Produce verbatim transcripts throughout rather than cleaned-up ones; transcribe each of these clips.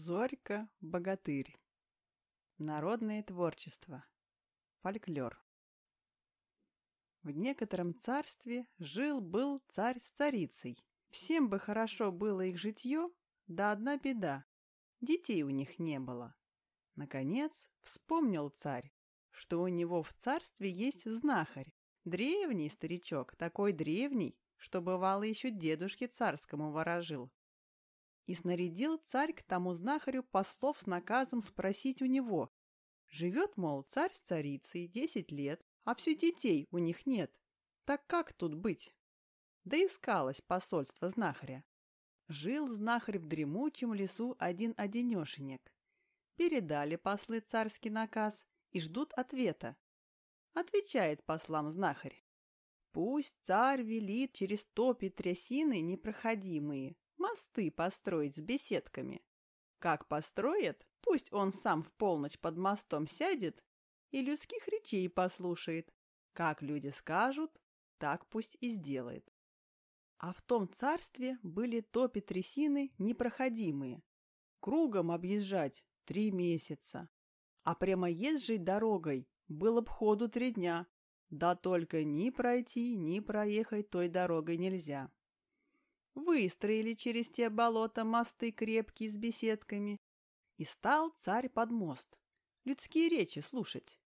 Зорька-богатырь. Народное творчество. Фольклор. В некотором царстве жил-был царь с царицей. Всем бы хорошо было их житье, да одна беда. Детей у них не было. Наконец вспомнил царь, что у него в царстве есть знахарь. Древний старичок, такой древний, что бывало еще дедушке царскому ворожил. И снарядил царь к тому знахарю послов с наказом спросить у него. Живет, мол, царь с царицей десять лет, а все детей у них нет. Так как тут быть? Да искалось посольство знахаря. Жил знахарь в дремучем лесу один-одинешенек. Передали послы царский наказ и ждут ответа. Отвечает послам знахарь. Пусть царь велит через топи трясины непроходимые мосты построить с беседками. Как построит, пусть он сам в полночь под мостом сядет и людских речей послушает. Как люди скажут, так пусть и сделает. А в том царстве были топи трясины непроходимые. Кругом объезжать три месяца. А прямоезжей дорогой было б ходу три дня. Да только ни пройти, ни проехать той дорогой нельзя. Выстроили через те болота мосты крепкие с беседками. И стал царь под мост людские речи слушать.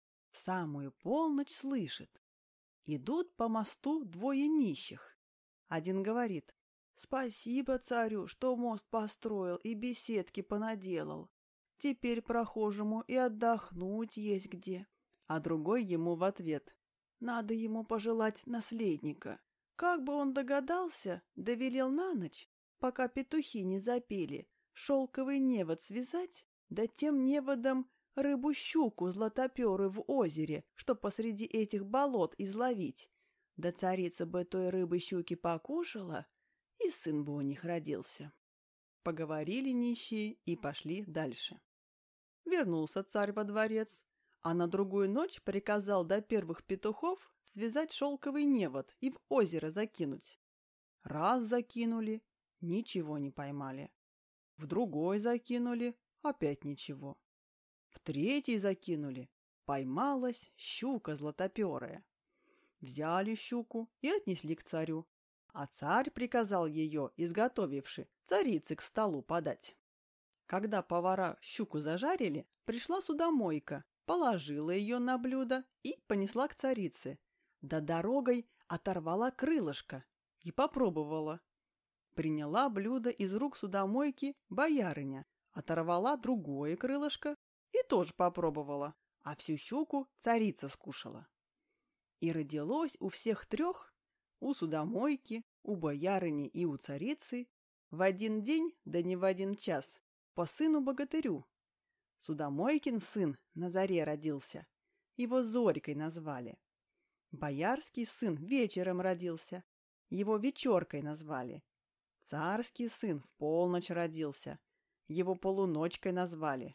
В самую полночь слышит. Идут по мосту двое нищих. Один говорит: «Спасибо царю, что мост построил и беседки понаделал. Теперь прохожему и отдохнуть есть где». А другой ему в ответ: «Надо ему пожелать наследника. Как бы он догадался, довелел на ночь, пока петухи не запели, шелковый невод связать, да тем неводом рыбу-щуку златоперую в озере, что посреди этих болот изловить. Да царица бы той рыбы-щуки покушала, и сын бы у них родился». Поговорили нищие и пошли дальше. Вернулся царь во дворец, а на другую ночь приказал до первых петухов связать шелковый невод и в озеро закинуть. Раз закинули, ничего не поймали. В другой закинули, опять ничего. В третий закинули, поймалась щука златоперая. Взяли щуку и отнесли к царю, а царь приказал ее, изготовивши, царице к столу подать. Когда повара щуку зажарили, пришла судомойка, положила ее на блюдо и понесла к царице. Да дорогой оторвала крылышко и попробовала. Приняла блюдо из рук судомойки боярыня, оторвала другое крылышко и тоже попробовала, а всю щуку царица скушала. И родилось у всех трех, у судомойки, у боярыни и у царицы, в один день, да не в один час, по сыну-богатырю. Судомойкин сын на заре родился, его Зорькой назвали. Боярский сын вечером родился, его Вечеркой назвали. Царский сын в полночь родился, его Полуночкой назвали.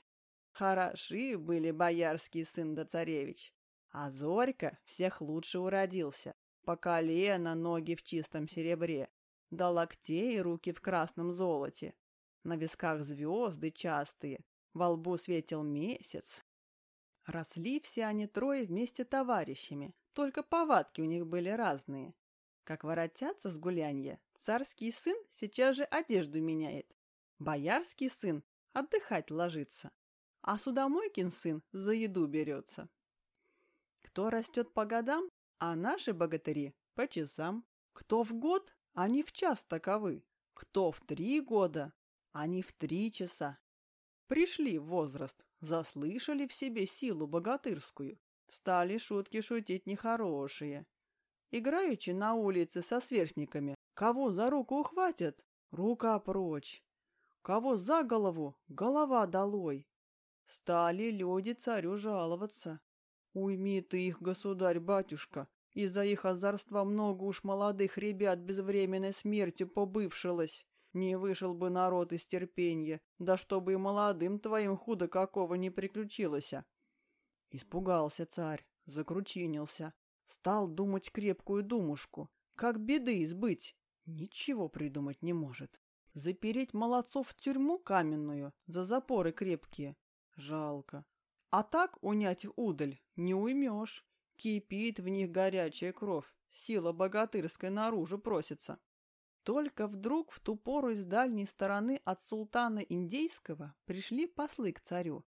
Хороши были боярский сын да царевич, а Зорька всех лучше уродился, по колено ноги в чистом серебре, до локтей руки в красном золоте, на висках звезды частые, во лбу светил месяц. Росли все они трое вместе товарищами, только повадки у них были разные. Как воротятся с гулянья, царский сын сейчас же одежду меняет, боярский сын отдыхать ложится, а судомойкин сын за еду берется. Кто растет по годам, а наши богатыри по часам. Кто в год, они в час таковы, кто в три года, они в три часа. Пришли в возраст, заслышали в себе силу богатырскую, стали шутки шутить нехорошие. Играючи на улице со сверстниками, кого за руку ухватят, рука прочь, кого за голову, голова долой. Стали люди царю жаловаться. Уйми ты их, государь-батюшка, из-за их озорства много уж молодых ребят безвременной смертью побывшилось. Не вышел бы народ из терпенья, да чтобы и молодым твоим худо какого не приключилось. Испугался царь, закручинился, стал думать крепкую думушку, как беды избыть. Ничего придумать не может. Запереть молодцов в тюрьму каменную за запоры крепкие? Жалко. А так унять удаль не уймешь. Кипит в них горячая кровь, сила богатырская наружу просится. Только вдруг в ту пору с дальней стороны от султана Индейского пришли послы к царю